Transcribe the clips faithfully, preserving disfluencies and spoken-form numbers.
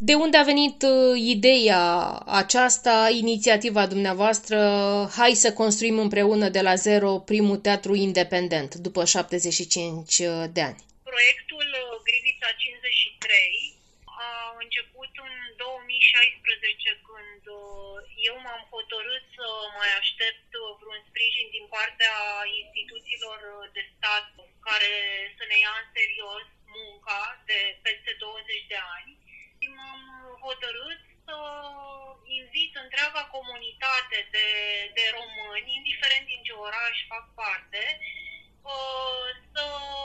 De unde a venit uh, ideea aceasta, inițiativa dumneavoastră, hai să construim împreună de la zero primul teatru independent, după șaptezeci și cinci de ani? Proiectul uh, Grivița cincizeci și trei a început în două mii șaisprezece, când uh, eu m-am hotărât să mai aștept uh, vreun sprijin din partea instituțiilor uh, de stat care să ne ia în serios munca de peste douăzeci de ani. Și m-am hotărât să invit întreaga comunitate de, de români, indiferent din ce oraș fac parte, uh, să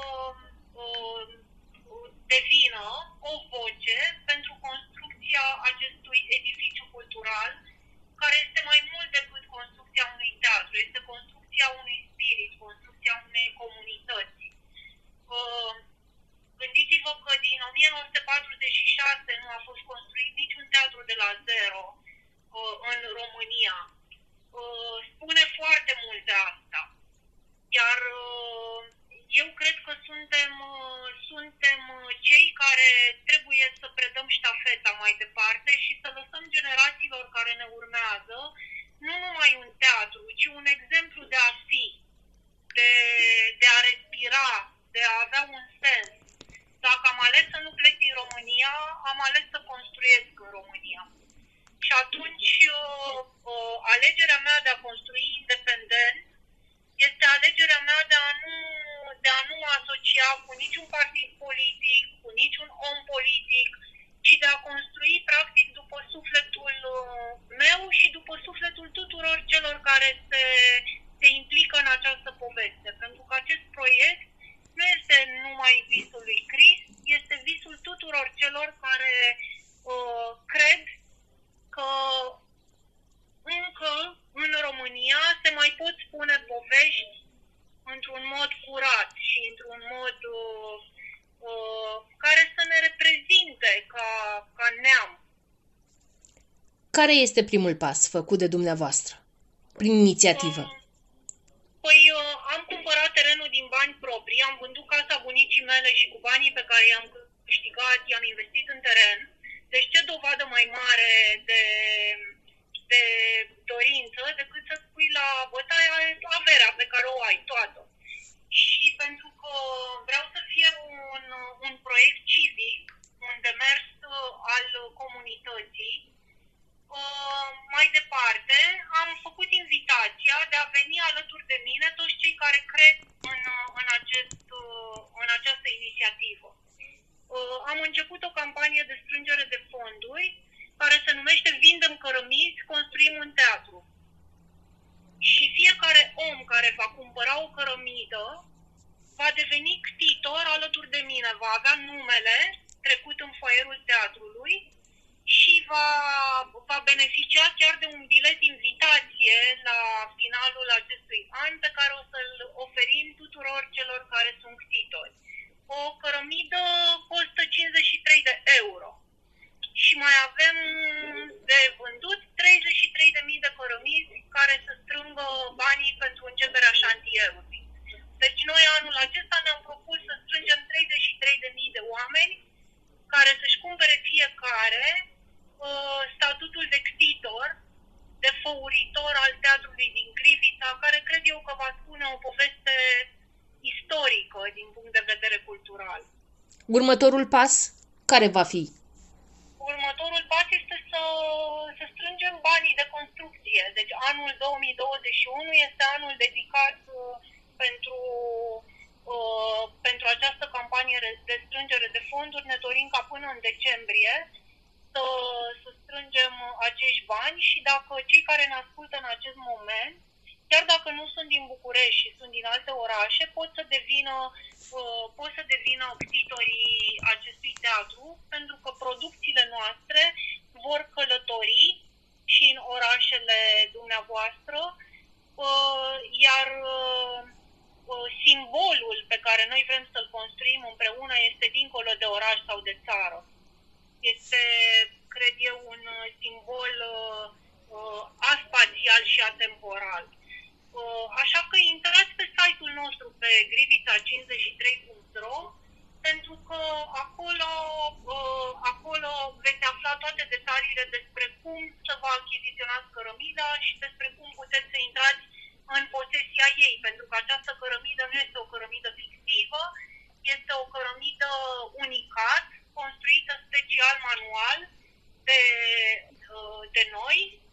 uh, devină o voce pentru construcția acestui edificiu cultural, care este mai mult decât construcția unui teatru, este construcția unui spirit, construcția unei comunități. Uh, Gândiți-vă că din o mie nouă sute patruzeci și șase nu a fost construit niciun teatru de la zero uh, în România. Uh, spune foarte mult de asta. Iar uh, eu cred că suntem, uh, suntem cei care trebuie să predăm ștafeta mai departe și să lăsăm generațiilor care ne urmează nu numai un teatru, ci un exemplu de a fi, de, de a respira, de a avea un sens. Dacă am ales să nu plec din România, am ales să construiesc în România. Și atunci, uh, uh, alegerea mea de a construi independent este alegerea mea de a nu, de a nu mă asocia cu niciun partid politic, cu niciun om politic, ci de a construi, practic, după sufletul uh, meu și după sufletul tuturor celor care se, se implică în această poveste. Pentru că acest proiect nu este numai visul lui Chris, este visul tuturor celor care uh, cred că încă în România se mai pot spune povești într-un mod curat și într-un mod uh, uh, care să ne reprezinte ca, ca neam. Care este primul pas făcut de dumneavoastră, prin inițiativă? Uh, Păi uh, am cumpărat terenul din bani proprii, am vândut casa bunicii mele și cu banii pe care i-am câștigat, i-am investit în teren. Deci ce dovadă mai mare de, de dorință decât să spui la bătaia averea pe care o ai, toată. Și pentru că vreau să fie un, un proiect civic, un demers uh, al comunității, Uh, mai departe, am făcut invitația de a veni alături de mine toți cei care cred în, în, acest, uh, în această inițiativă. Uh, am început o campanie de strângere de fonduri care se numește Vindem cărămizi, construim un teatru. Și fiecare om care va cumpăra o cărămidă va deveni ctitor alături de mine, va avea numele trecut în foaierul teatrului și va, va beneficia chiar de un bilet invitație la finalul acestui an pe care o să-l oferim tuturor celor care sunt ctitori. O cărămidă costă cincizeci și trei de euro și mai avem de vândut treizeci și trei de mii de cărămizi care să strângă banii pentru începerea șantierului. Deci noi anul acesta ne-am propus să strângem treizeci și trei de mii de oameni care să-și cumpere fiecare uh, statutul de ctitor, de făuritor al teatrului din Grivița, care cred eu că va spune o poveste istorică din punct de vedere cultural. Următorul pas care va fi? Următorul pas este să, să strângem banii de construcție. Deci anul două mii douăzeci și unu este anul dedicat uh, pentru, uh, pentru această campanie de strângere de fonduri. Ne dorim ca până în decembrie să, să strângem acești bani și dacă cei care ne ascultă în acest moment, chiar dacă nu sunt din București și sunt din alte orașe, pot să devină, uh, pot să devină ctitorii acestui teatru, pentru că producțiile noastre vor călători și în orașele dumneavoastră, uh, iar uh, simbolul pe care noi vrem să-l construim împreună este dincolo de oraș sau de țară. Este, cred eu, un simbol uh, aspațial și atemporal. Uh, așa că intrați pe site-ul nostru pe grivița cincizeci și trei punct ro, pentru că acolo, uh, acolo veți afla toate detaliile despre cum să vă achiziționați cărămida și despre cum puteți să intrați în posesia ei, pentru că această cărămidă nu este o cărămidă fictivă, este o cărămidă unicat, construită special manual de, uh, de noi,